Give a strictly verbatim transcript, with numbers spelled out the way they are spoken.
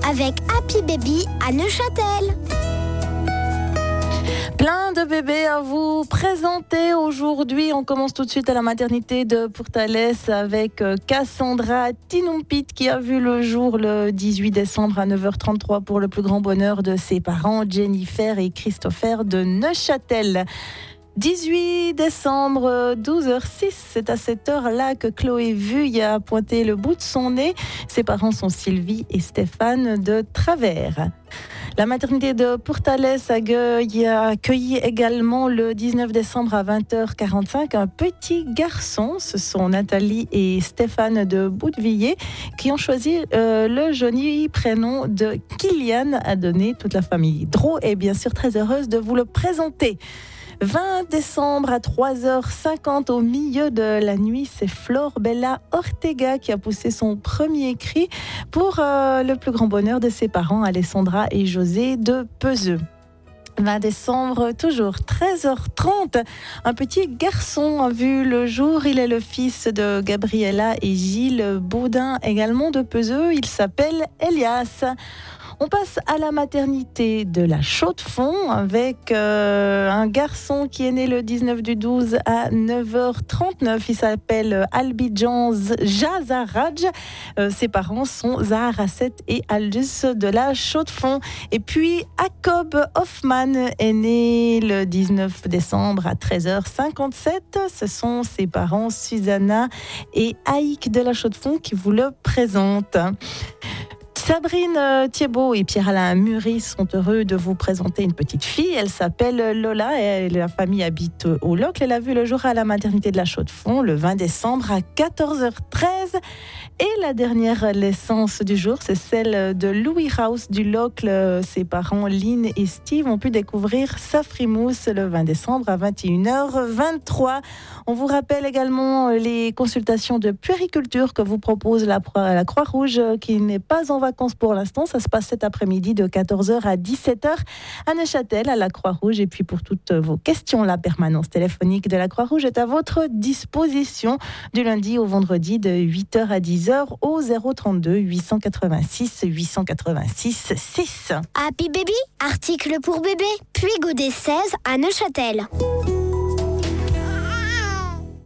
avec Happy Baby à Neuchâtel. Plein de bébés à vous présenter aujourd'hui. On commence tout de suite à la maternité de Pourtalès avec Cassandra Tinumpit qui a vu le jour le dix-huit décembre à neuf heures trente-trois pour le plus grand bonheur de ses parents, Jennifer et Christopher de Neuchâtel. dix-huit décembre, douze heures six, c'est à cette heure-là que Chloé Vuille a pointé le bout de son nez. Ses parents sont Sylvie et Stéphane de Travers. La maternité de Pourtalès a accueilli également le dix-neuf décembre à vingt heures quarante-cinq un petit garçon. Ce sont Nathalie et Stéphane de Boutevilliers qui ont choisi euh, le joli prénom de Kylian à donner. Toute la famille Dro est bien sûr très heureuse de vous le présenter. vingt décembre à trois heures cinquante au milieu de la nuit, c'est Flore Bella Ortega qui a poussé son premier cri pour euh, le plus grand bonheur de ses parents, Alessandra et José de Peseux. vingt décembre, toujours treize heures trente, un petit garçon a vu le jour. Il est le fils de Gabriella et Gilles Baudin, également de Peseux. Il s'appelle Elias. On passe à la maternité de la Chaux-de-Fonds avec euh, un garçon qui est né le dix-neuf du douze à neuf heures trente-neuf. Il s'appelle Albidjan Jazaraj. Euh, ses parents sont Zaharasset et Aldus de la Chaux-de-Fonds. Et puis, Jacob Hoffman est né le dix-neuf décembre à treize heures cinquante-sept. Ce sont ses parents Susanna et Aïk de la Chaux-de-Fonds qui vous le présentent. Sabrine Thiebaud et Pierre-Alain Mury sont heureux de vous présenter une petite fille. Elle s'appelle Lola et la famille habite au Locle. Elle a vu le jour à la maternité de la Chaux-de-Fonds le vingt décembre à quatorze heures treize. Et la dernière naissance du jour, c'est celle de Louis House du Locle. Ses parents Lynn et Steve ont pu découvrir sa frimousse le vingt décembre à vingt et une heures vingt-trois. On vous rappelle également les consultations de puériculture que vous propose la, la Croix-Rouge qui n'est pas en vacances pour l'instant. Ça se passe cet après-midi de quatorze heures à dix-sept heures à Neuchâtel, à la Croix-Rouge. Et puis pour toutes vos questions, la permanence téléphonique de la Croix-Rouge est à votre disposition du lundi au vendredi de huit heures à dix heures au zéro trente-deux huit cent quatre-vingt-six huit cent quatre-vingt-six six. Happy Baby, article pour bébé, puis Godet seize à Neuchâtel.